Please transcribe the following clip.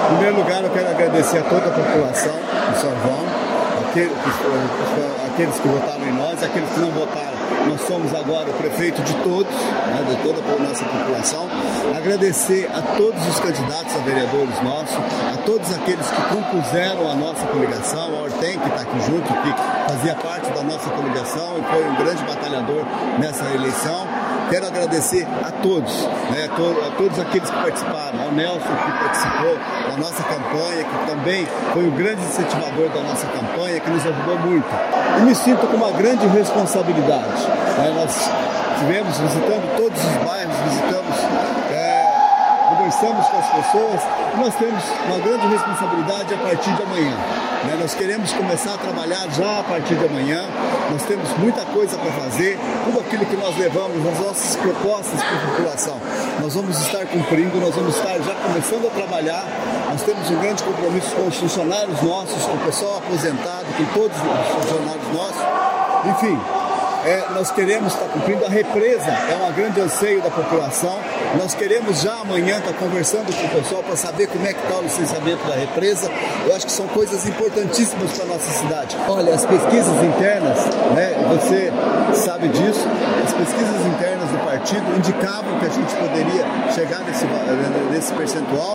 Em primeiro lugar, eu quero agradecer a toda a população de São João, aqueles que votaram em nós, aqueles que não votaram. Nós somos agora o prefeito de todos, né, de toda a nossa população. Agradecer a todos os candidatos a vereadores nossos, a todos aqueles que compuseram a nossa coligação, a Ortem, que está aqui junto, que fazia parte da nossa coligação e foi um grande batalhador nessa eleição. Quero agradecer a todos, né, a todos aqueles que participaram, ao Nelson, que participou da nossa campanha, que também foi um grande incentivador da nossa campanha, que nos ajudou muito. E me sinto com uma grande responsabilidade. Né? Nós estivemos visitando todos os bairros, conversamos com as pessoas e nós temos uma grande responsabilidade a partir de amanhã. Né? Nós queremos começar a trabalhar já a partir de amanhã, nós temos muita coisa para fazer, tudo aquilo que nós levamos, as nossas propostas para a população, nós vamos estar cumprindo, nós vamos estar já começando a trabalhar, nós temos um grande compromisso com os funcionários nossos, com o pessoal aposentado, com todos os funcionários nossos, enfim. Nós queremos estar cumprindo a represa, é um grande anseio da população. Nós queremos já amanhã estar conversando com o pessoal para saber como é que está o licenciamento da represa. Eu acho que são coisas importantíssimas para a nossa cidade. Olha, as pesquisas internas, né, você sabe disso, as pesquisas internas do partido indicavam que a gente poderia chegar nesse percentual.